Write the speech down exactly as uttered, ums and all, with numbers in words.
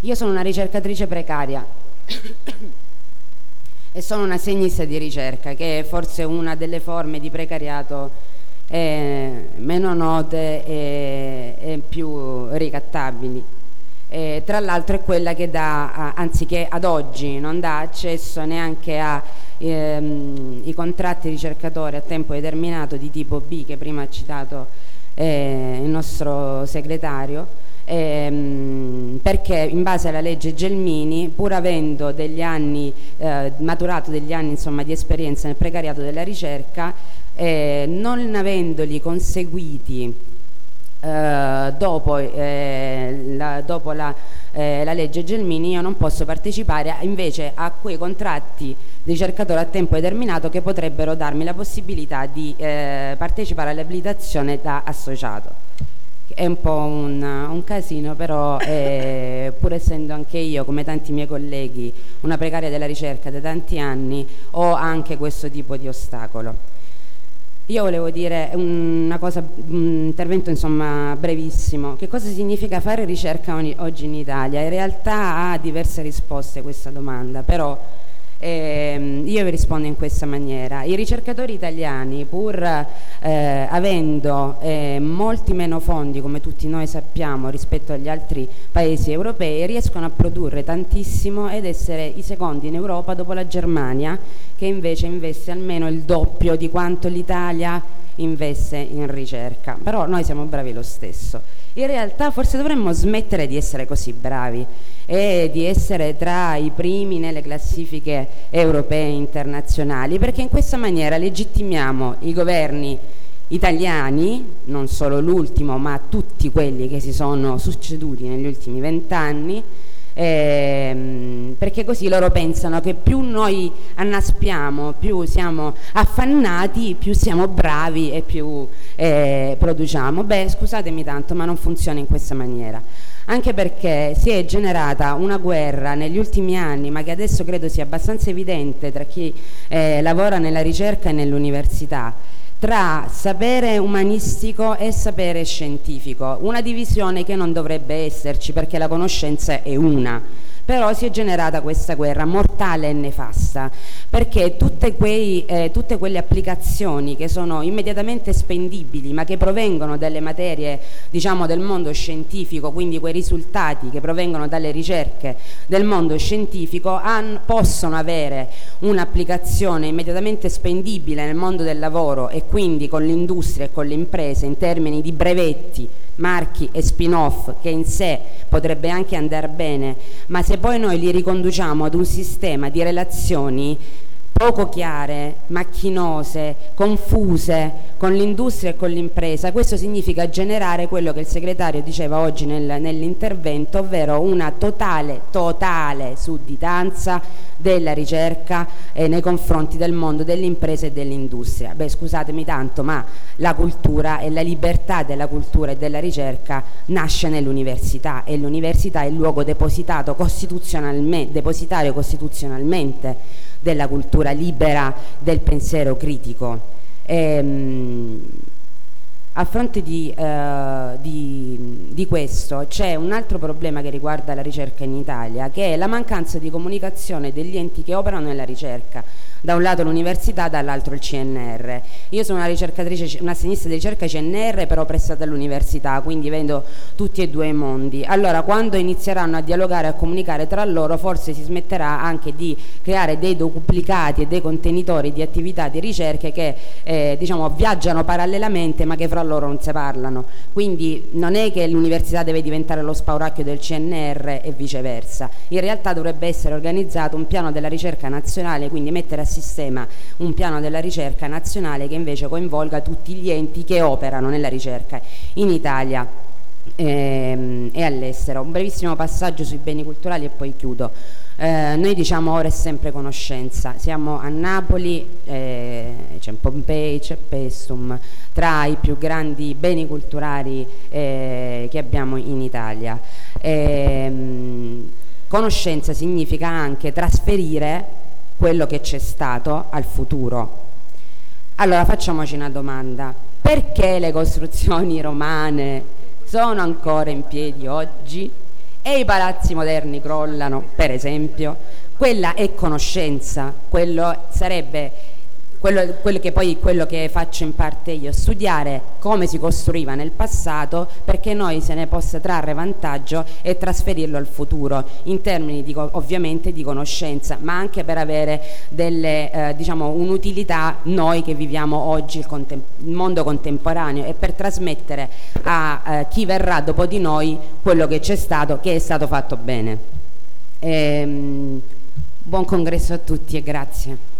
Io sono una ricercatrice precaria e sono una segnista di ricerca, che è forse una delle forme di precariato eh, meno note e, e più ricattabili. Eh, tra l'altro è quella che dà, anziché ad oggi, non dà accesso neanche ai ehm, contratti ricercatori a tempo determinato di tipo B, che prima ha citato eh, il nostro segretario, ehm, perché in base alla legge Gelmini, pur avendo degli anni eh, maturato degli anni insomma, di esperienza nel precariato della ricerca, eh, non avendoli conseguiti Uh, dopo, eh, la, dopo la, eh, la legge Gelmini, io non posso partecipare invece a quei contratti di ricercatore a tempo determinato che potrebbero darmi la possibilità di eh, partecipare all'abilitazione da associato. È un po' un, un casino, però eh, pur essendo anche io, come tanti miei colleghi, una precaria della ricerca da tanti anni, ho anche questo tipo di ostacolo. Io volevo dire una cosa, un intervento insomma brevissimo. Che cosa significa fare ricerca oggi in Italia? In realtà ha diverse risposte questa domanda, però eh, io vi rispondo in questa maniera. I ricercatori italiani, pur eh, avendo eh, molti meno fondi, come tutti noi sappiamo, rispetto agli altri paesi europei, riescono a produrre tantissimo ed essere i secondi in Europa dopo la Germania, che invece investe almeno il doppio di quanto l'Italia investe in ricerca. Però noi siamo bravi lo stesso. In realtà forse dovremmo smettere di essere così bravi e di essere tra i primi nelle classifiche europee e internazionali, perché in questa maniera legittimiamo i governi italiani, non solo l'ultimo ma tutti quelli che si sono succeduti negli ultimi vent'anni, Eh, perché così loro pensano che più noi annaspiamo, più siamo affannati, più siamo bravi e più eh, produciamo. Beh, scusatemi tanto, ma non funziona in questa maniera, anche perché si è generata una guerra negli ultimi anni, ma che adesso credo sia abbastanza evidente tra chi eh, lavora nella ricerca e nell'università, tra sapere umanistico e sapere scientifico, una divisione che non dovrebbe esserci perché la conoscenza è una. Però si è generata questa guerra mortale e nefasta, perché tutte, quei, eh, tutte quelle applicazioni che sono immediatamente spendibili ma che provengono dalle materie, diciamo, del mondo scientifico, quindi quei risultati che provengono dalle ricerche del mondo scientifico, han, possono avere un'applicazione immediatamente spendibile nel mondo del lavoro e quindi con l'industria e con le imprese in termini di brevetti, marchi e spin-off, che in sé potrebbe anche andare bene, ma se poi noi li riconduciamo ad un sistema di relazioni poco chiare, macchinose, confuse con l'industria e con l'impresa, questo significa generare quello che il segretario diceva oggi nel, nell'intervento, ovvero una totale, totale sudditanza della ricerca eh, nei confronti del mondo dell'impresa e dell'industria. Beh, scusatemi tanto, ma la cultura e la libertà della cultura e della ricerca nasce nell'università, e l'università è il luogo depositato costituzionalmente, depositario costituzionalmente della cultura libera del pensiero critico. Ehm, a fronte di, eh, di, di questo c'è un altro problema che riguarda la ricerca in Italia, che è la mancanza di comunicazione degli enti che operano nella ricerca. Da un lato l'università, dall'altro il C N R. Io sono una ricercatrice, una sinistra di ricerca C N R, però prestata all'università, quindi vedo tutti e due i mondi. Allora, quando inizieranno a dialogare e a comunicare tra loro, forse si smetterà anche di creare dei duplicati e dei contenitori di attività di ricerche che eh, diciamo viaggiano parallelamente ma che fra loro non si parlano. Quindi non è che l'università deve diventare lo spauracchio del C N R e viceversa. In realtà dovrebbe essere organizzato un piano della ricerca nazionale, quindi mettere a sistema un piano della ricerca nazionale che invece coinvolga tutti gli enti che operano nella ricerca in Italia ehm, e all'estero. Un brevissimo passaggio sui beni culturali e poi chiudo. Eh, noi diciamo ora è sempre conoscenza. Siamo a Napoli, eh, c'è Pompei, c'è Pestum, tra i più grandi beni culturali eh, che abbiamo in Italia. Ehm, conoscenza significa anche trasferire quello che c'è stato al futuro. Allora facciamoci una domanda: perché le costruzioni romane sono ancora in piedi oggi e i palazzi moderni crollano, per esempio, quella è conoscenza, quello sarebbe quello, quello che poi quello che faccio in parte io, studiare come si costruiva nel passato perché noi se ne possa trarre vantaggio e trasferirlo al futuro in termini di, ovviamente di conoscenza, ma anche per avere delle eh, diciamo un'utilità noi che viviamo oggi il, contem- il mondo contemporaneo e per trasmettere a eh, chi verrà dopo di noi quello che c'è stato, che è stato fatto bene. Ehm, buon congresso a tutti e grazie.